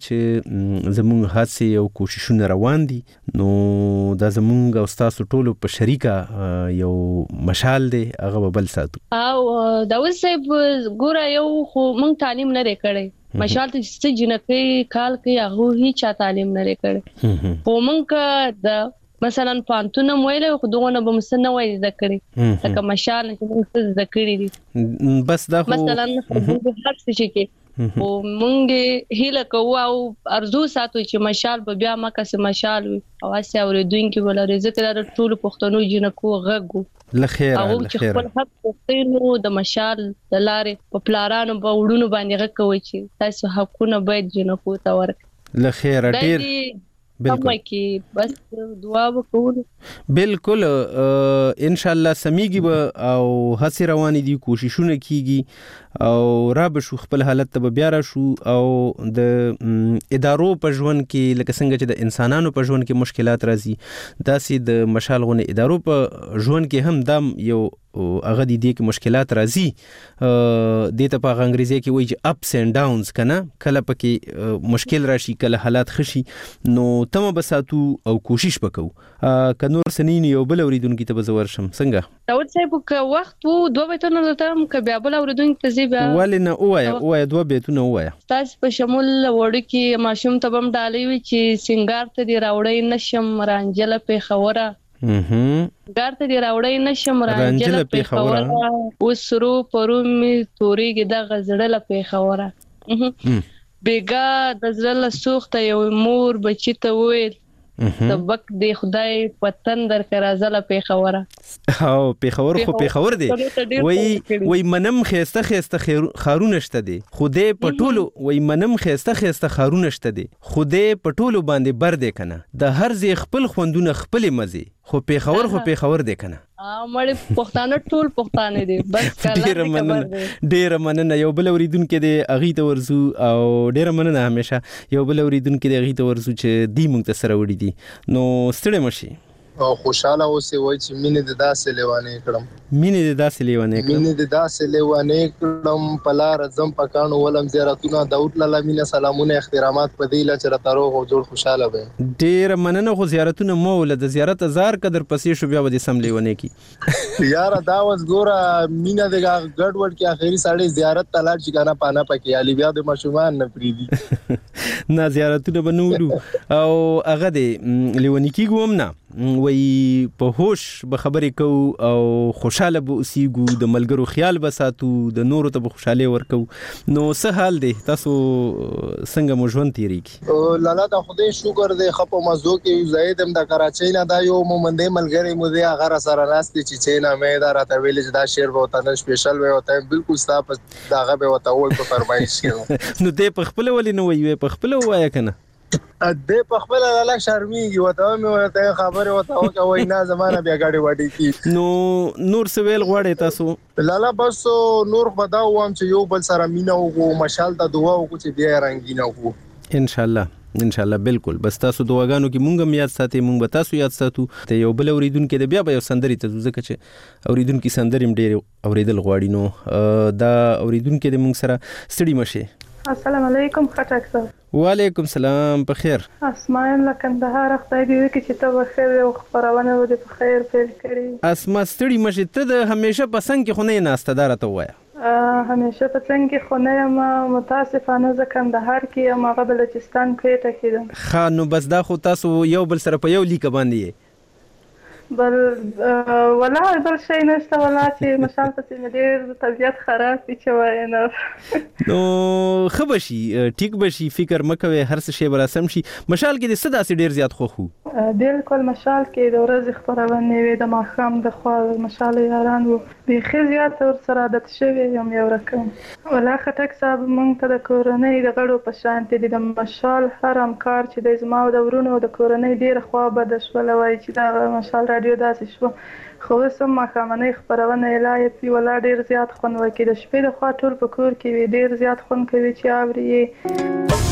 چې زموږ هڅه او کوششونه روان دي نو دا زموږ او تاسو ټولو په شریکه یو مشال دی هغه بل ساتو. او داود صاحب ګوره یو خو مونږ تعلیم نه لري کړی مشال ته چې جنکې کال کې هغه هیڅ تعلیم نه لري کړی خو مونږ د مثلا پانتونه مویله خو دغه به مسنه وای د کړی لکه مشال چې موږ د کړی دي بس دا خو مثلا هر څه کې او مونږ هیله کوو او ارزو ساتو چې مشال به بیا مکه سه مشال وي او اسه اوریدونکو ولر ذکر د ټول پښتنو جنکو غږو لخير او چې خپل حق پښتنو د مشال د لارې په پلارانو په وډونو باندې غږ چې تاسو حقونه باید جنکو ته ورکړي. لخير ډیر بالکل کې بس دعا وکړو بالکل ان شاء الله سميږي به او هڅه روانې دي کوششونه کیږي او را به شو خپل حالت ته بیا را شو او د ادارو په ژوند کې لکه څنګه چې د انسانانو په ژوند کې مشکلات راځي داسې د مشال غونې ادارو په ژوند کې هم دام یو هغه د دې کې مشکلات راځي د ته په انګریزي کې وایي چې اپس اند ډاونز کنه کله پکې مشکل راشي کله حالات خشي نو تم بساتو او کوشش وکړو ک نور سنین یو بل اوریدونکو ته بزور شم څنګه داود صاحب ک وخت وو دوه بیتونه لته ک بیا بل اوریدونکو ته زی بیا ولنه وایا وایا دوه بیتونه وایا تاسو په شمول وړو کې ماشوم ته بم ډالې وی چې سنگار ته دی راوړې نشم رانجله په خوره اها ګارته دی راوړې نشم رانجله په خوره وسرو پرومي توريګه د غزړه په خوره بیګا د زړه سوخته یو مور بچی ته ویل سبق دی خدای پتن در کرازله په خوره او په خور خو په خور دی وای وای منم خيسته خيسته خارونه شته دی خوده پټولو وای منم خيسته خيسته خارونه شته دی خوده پټولو باندې بر دی کنه د هر زی خپل خوندونه خپل مزي خو په خور خو په خور دی کنه ا مړ پښتانه ټول پښتانه دي بس کله ډیر مننه ډیر مننه یو بل اوریدونکو دی اغي ته ورزو او ډیر مننه همیشه یو بل اوریدونکو دی اغي ته ورزو چې دی مونږ ته سره وړي دي نو ستړي مشي او خوشاله اوسې وای چې مینې د داسې لیوانې کړم مینې د داسې لیوانې کړم مینې د داسې لیوانې کړم په لار ځم په کاڼو ولم زیارتونه داود لاله مینه سلامونه احترامات په دی لچ را تروغ او جوړ خوشاله به ډیر مننه خو زیارتونه مو ول د زیارت هزار قدر پسې شو بیا ودې سم لیوانې کی یار دا وس ګوره مینه د ګډ وډ کې اخیری ساړې زیارت تلاړ چې کنه پانا پکې علي بیا د مشومان نه پریدي نه زیارتونه بنولو او هغه دې لیوانې کی ګوم نه وی په هوش به خبرې کو او خوشاله به اوسېږو د ملګرو خیال به ساتو د نورو ته به خوشاله ورکو نو څه حال دی تاسو څنګه مو ژوند تیریږي لالا دا خدای شکر دی خپو مزو کې زید هم د کراچۍ نه دا یو مومندې ملګری مو دی هغه سره راستي چې چې نه مې دا راته ویل چې دا شعر به وته سپیشل وي وته بالکل ستاسو داغه به وته وای په فرمایش نو دې په خپل ولې نو وی په خپل وای کنه د په خپل لاله شرمېږي وته مې ورته خبره وته او کوي نه زمانہ بیا غاډي وډي کی نو نور سویل غواړي تاسو لاله بس نور خدا وام چې یو بل سره مینا او مشال ته دعا او چې بیا رنگینه وو ان شاء الله ان شاء الله بالکل بس تاسو دعاګانو کې مونږ هم یاد ساتي مونږ به تاسو یاد ساتو ته یو بل اوریدونکو د بیا به یو سندري ته ځکه چې اوریدونکو سندري ډېر اوریدل غواړي نو دا اوریدونکو د مونږ سره ستړي مشه السلام علیکم خټک صاحب وعلیکم سلام په خیر اسماء له کندهار خدای دې وکړي چې ته په خیر او خبرونه ودی په خیر پیل کړي اسماء ستړي مشه ته د همیشه پسند کې خو نه ناسته دار ته وایا همیشه پسند کې خو نه یم متاسفانه ز کندهار کې یم هغه بلوچستان کې ټکیدم خا نو بس دا خو تاسو یو بل سره په یو لیک باندې بل ولا بل شي نشته ولا چې مشال ته مې ډېر طبيعت خراب دي چې وای نه نو خبشي ټیک بشي فکر مکوي هر څه شی براسم شي مشال کې د صدا سي ډېر زیات خو خو بالکل مشال کې د ورځې خبرونه وي د ماخام د خوا مشال یاران وو به خي زیات ور سره عادت شوی یم یو رقم ولا خټک صاحب مونږ ته د کورنۍ د غړو په شان دي د مشال هر امکار چې د زما او د ورونو د کورنۍ ډېر خوا بد شول وای چې دا مشال رادیو داسې شو خو سم مخامنۍ خبرونه لایق وی ولا ډیر زیات خون وکړي د شپې د خوا ټول په کور کې وی ډیر زیات خون کوي چې اوري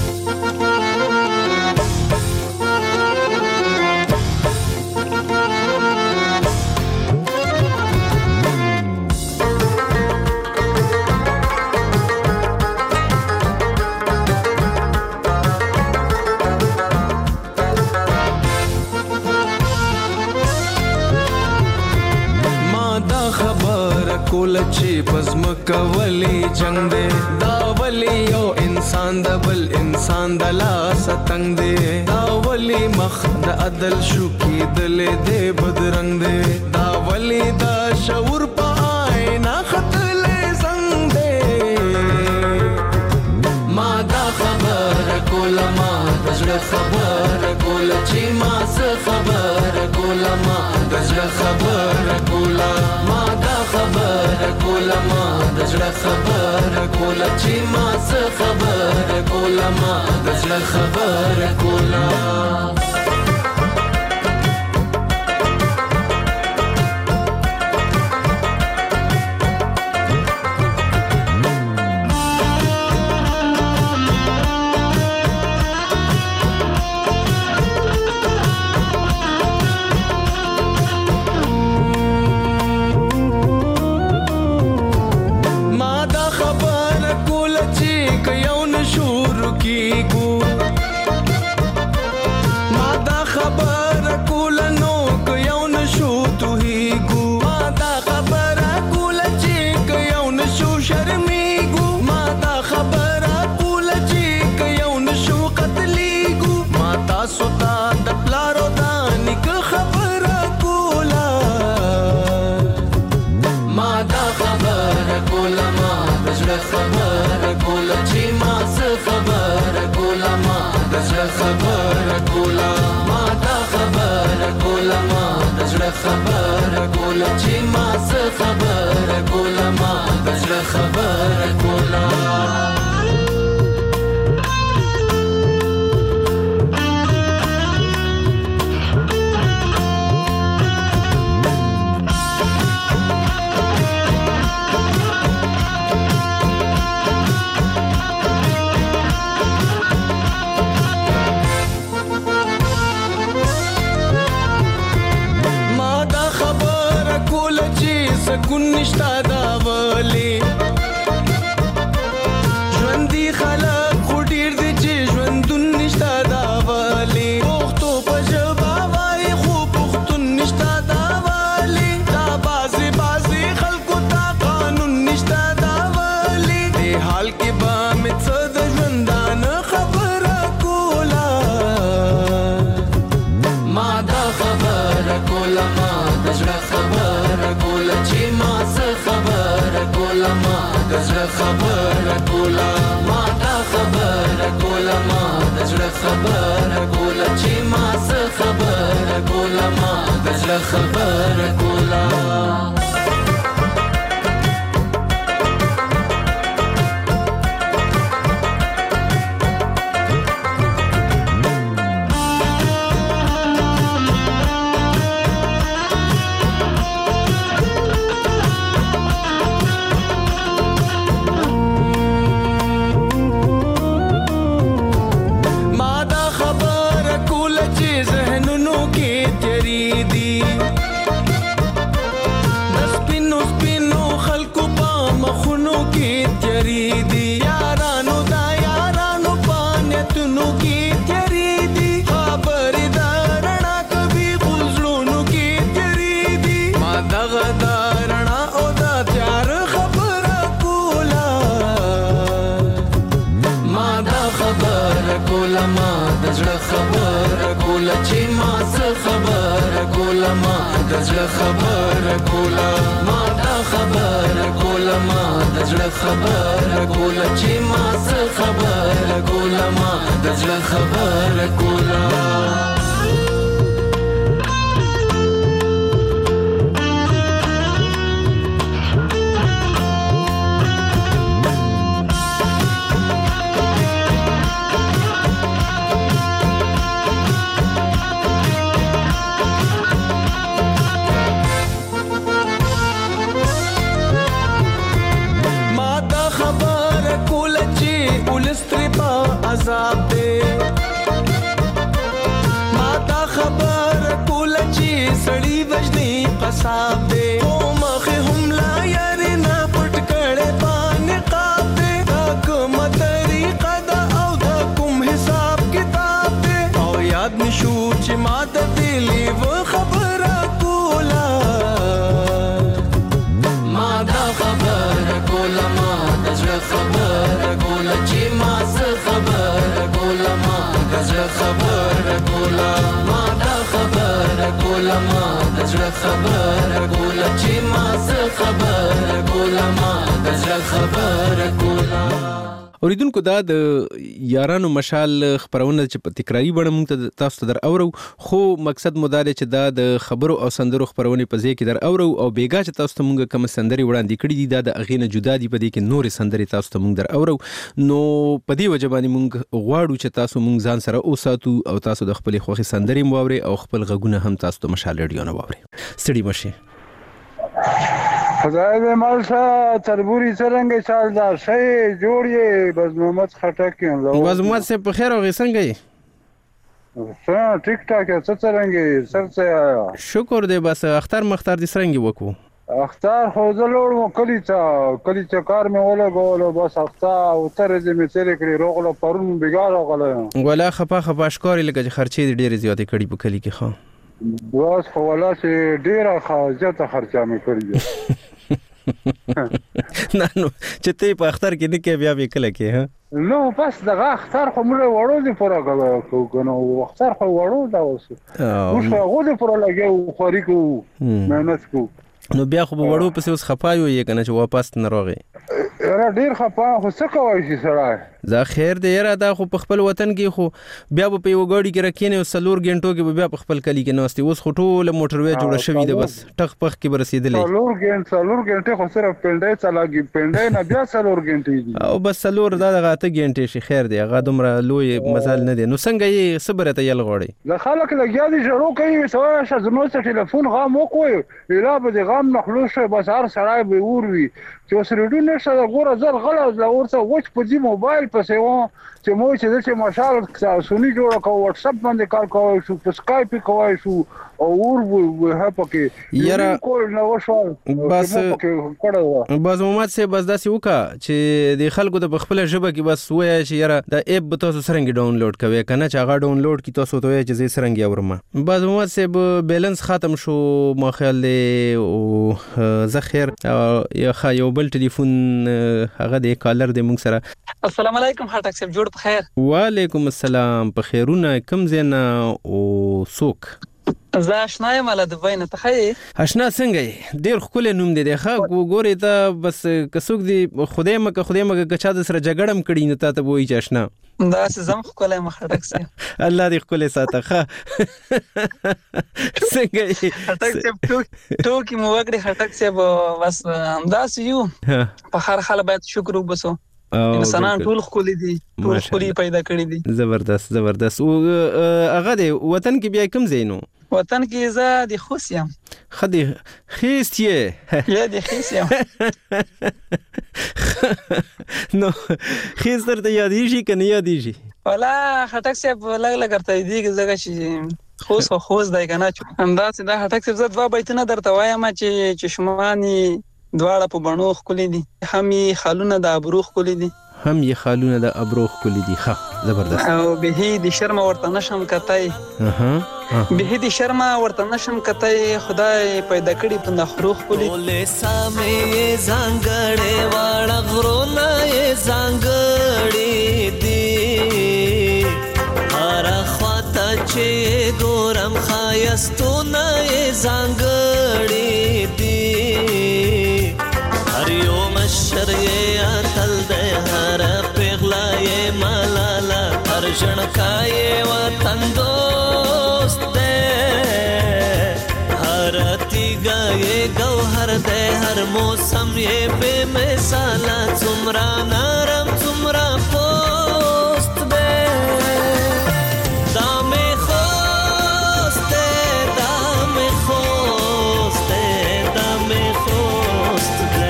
کول چې پزم کولی جنگ دې دا ولی یو انسان د بل انسان د لاس تنگ دې دا ولی مخ د عدل شو کې دل دې بدرنګ دې دا ولی دا شعور په آئینه خطلې زنګ دې ما دا خبر کول ما د زړه خبر کول چې ما څه خبر کول ما د زړه خبر کول ما خبر کولا ما د زړه خبر کولا چې ما څه خبر کولا ما د زړه خبر کولا خبر کولا ما دا خبر کولا ما د زړه خبر کولا چې ما څه خبر کولا ما د زړه خبر کولا ګون نشتا دا ولې ژوندي خلک خو ډېر دي چې ژوندون نشتا دا ولې پښتو په ژبه وایي خو پښتون نشتا دا ولې دا بازي بازي خلکو ته قانون نشتا دا ولې دې حال کې به مې څه د ژوندانه خبره کوله ما دا خبره کوله ما د زړه خبره کوله چې ما څه خبره کوله ما د زړه خبره کوله ما دا خبره کوله ما د زړه خبره کوله چې ما څه خبره کوله ما د زړه خبره کوله زړه خبره کوله ما دا خبره کوله ما د زړه خبره کوله چې ما څه خبره کوله ما د زړه خبره کوله عذاب دے ما دا خبر کوله چې سړی وجنی قصاب دے او مخه هم لا یاري نه پټ کړه باندې قاب دے دا کوم طریقه دا او دا کوم حساب کتاب دے او یاد نشو چې ما د دلی و خبره کوله ما دا خبره کوله ما د زړه خبره کوله چې ما څه خبره کوله ما د زړه خبره کوله ما دا خبره کوله ما د زړه خبره کوله چې ما څه خبره کوله ما د زړه خبره کوله اوریدونکو دا د یارانو مشال خبرونه چې په تکراری بڼه مونږ ته تاسو ته در اورو خو مقصد مو دا دی چې دا د خبرو او سندرو خبرونه په ځای کې در اورو او بیګا چې تاسو ته مونږ کوم سندري وړاندې کړې دي دا د اغینه جدا دي په دې کې نور سندري تاسو ته مونږ در اورو نو په دې وجه باندې مونږ غواړو چې تاسو مونږ ځان سره اوساتو او تاسو د خپل خوخي سندري مواوري او خپل غږونه هم تاسو ته مشال ریډیو نه واوري ستړي مشه خدای دې مالشه تربوري څنګه چال دا شي جوړې بس محمد خټک یم بس محمد سے په خیر او څنګه یې څه ټیک ټاک څه څنګه سر څه شکر دې بس اختر مختار دې څنګه وکړو اختر خو زلوړ مو کلی ته کلی ته کار مې ولګول بس اختر او تر دې مې تیرې کړې روغله پرون بګار غلې ولا خپه خپه اشکاري لګه خرچې ډېرې زیاتې کړې په کلی کې خو بس خو ولا چې ډېره خرچه خرچه مې کړې نه نو چې ته په اختر کې نه کې بیا به کله کې ها نو بس دغه اختر خو موږ وړو دي پورا کوو نو اختر خو وړو دا اوس موږ هغه دې پورا لګو خوري کو مهنت کو نو بیا خو وړو پسې اوس خپایو یې کنه چې واپس نه راغی را ډیر خپا خو څه کوي چې سره دا خیر دی یاره دا خو په خپل وطن کې خو بیا په یو غاډي کې راکینې او سلور غنټو کې بیا په خپل کلی کې نوستي اوس خو ټول موټروي جوړه شوې ده بس ټخ پخ کې برسېدلې سلور غنټه سلور غنټه خو صرف پندای چلاږي پندای نه بیا سلور غنټې دي او بس سلور دا دغه ته غنټې شي خیر دی هغه دومره لوی مزال نه دی نو څنګه یې صبر ته یل غوړي د خلک لګیا دي شروع کوي سوای شزمو څه ټلیفون غام وکوي اله به د غام نخلوش بس هر سړی به وروي چې اوس ریډیو نشه غوړه زر غلا ورسه وښ په دې موبایل موبایل پسې و چې مو چې د مشال سونی جوړ کو واتس اپ باندې کار کوي شو په سکایپ کوي شو او اور وه پکې یاره کول نو شو بس بس محمد سه بس داسې وکا چې د خلکو د خپل ژبه کې بس وای چې یاره د اپ به تاسو سرنګ ډاونلوډ کوي کنه چې هغه ډاونلوډ کی تاسو ته چې زه سرنګ اورم بس محمد سه بیلانس ختم شو ما خیال او زه خیر یا یو بل ټلیفون هغه د کالر د مونږ سره السلام علیکم هټک صاحب جوړ په خیر وعلیکم السلام په خیرونه کم زینا او سوک زه آشنا یم له دبی نه ته ښه آشنا څنګه ډیر ښکلی نوم دی دی ښه ګورې ته بس که څوک دی خدای مکه خدای مکه که چا د سره جګړه هم کړي نو تا ته به وایي چې آشنا داسې زه هم ښکلی یم هټک صاحب الله دې ښکلی ساته ښه څنګه یې هټک صاحب ټوکې مو وکړې هټک صاحب بس همداسې یو په هر حال باید شکر وباسو انسانان ټول ښکلي دي ټول ښکلي پیدا کړي دي زبردست زبردست او هغه دی وطن کې بیا کوم ځای نو وطن کې زه د خوست یم ښه دی خیست یې یا د خیست یم نو خیست درته یادېږي که نه یادېږي والا خټک صاحب لږ لږ درته یادېږي ځکه چې خوست خو خوست دی که نه همداسې دا خټک صاحب زه دوه بیتونه درته وایم چې چشمان دواړه په بڼو ښکلي دي هم یې خالونه د ابرو ښکلي دي هم یې خالونه د ابرو ښکلي دي ښه زبردست او بهي د شرمه ورته نشم کتای بهي د شرمه ورته نشم کتای خدای پیدا کړي په نخرو ښکلي ولې سامې زنګړې واړه غرونه یې زنګړې دي هر خواته چې ګورم ښایستونه یې زنګړې دي هریو مشر یې اتل دی هر پیغلا یې ملالا هر ژړکا یې وطن دوست دی هر تیګا یې ګوهر دی هر موسم یې بې مثاله څومره نرم څومره پوست دی دا مې خوست دی دا مې خوست دی دا مې خوست دی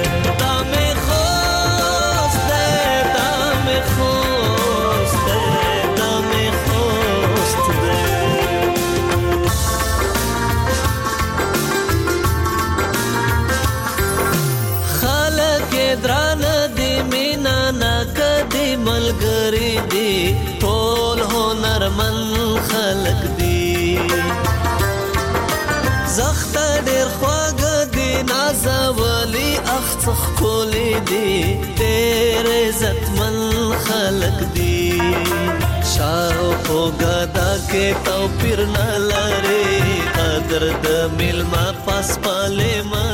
ملګری دی ټول هنرمن خلق دی زخت ډیر خواږه دی نازولی اخ ښکلی دی ډیر عزتمن خلق دی شاوخوا ګدا کې توپیر نه لري قدر د میلمه پاس پالې